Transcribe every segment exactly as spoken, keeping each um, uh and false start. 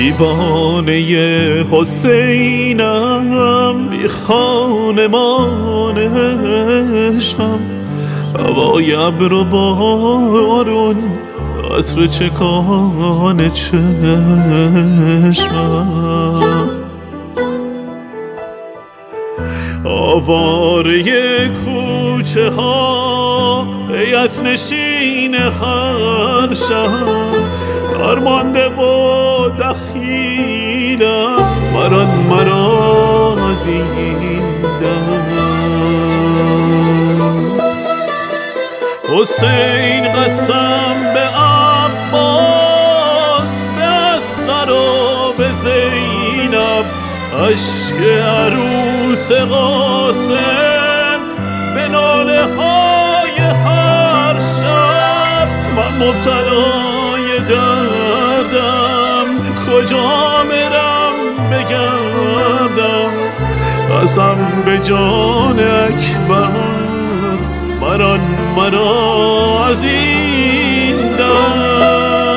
دیوانه حسینم، بی خانمان عشقم، هوای ابر و بارون، عطر چکان چشمم. آواره کوچه ها، بیعت نشین هر شهر، درمانده و دخیلم، مران مرا زیندم. حسین قسم به عباس، به اصغر و به زینب، اشک عروس قاسم به ناله های هر شب. من مبتلای دردم، کجا برم بگردم؟ قسم به جان اکبر، مران مرا از این درد.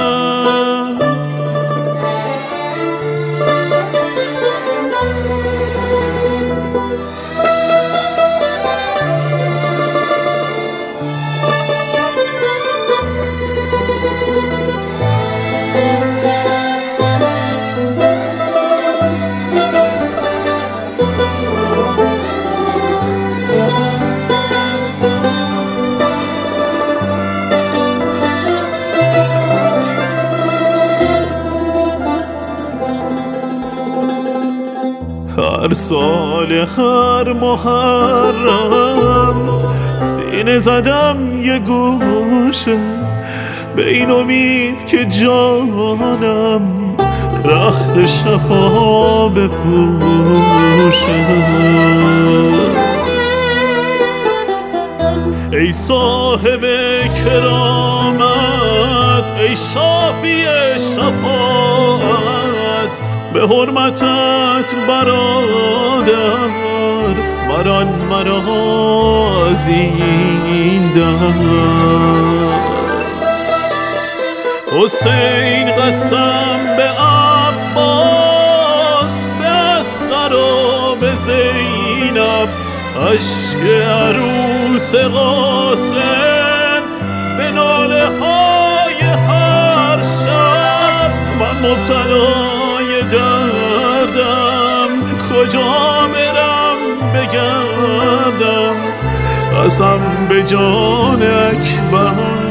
هر سال هر محرم سینه زدم یه گوشه، به این امید که جانم رخت شفا بپوشه. ای صاحب کرامت، ای شافی شفاعت، به حرمتت برادر، مران مرا زین دهد. حسین قسم به عباس، به اصغر و به زینب، اشک عروس قاسم به ناله های هر شب. من مبتلای دردم، کجا برم بگردم؟ قسم به جان اکبر،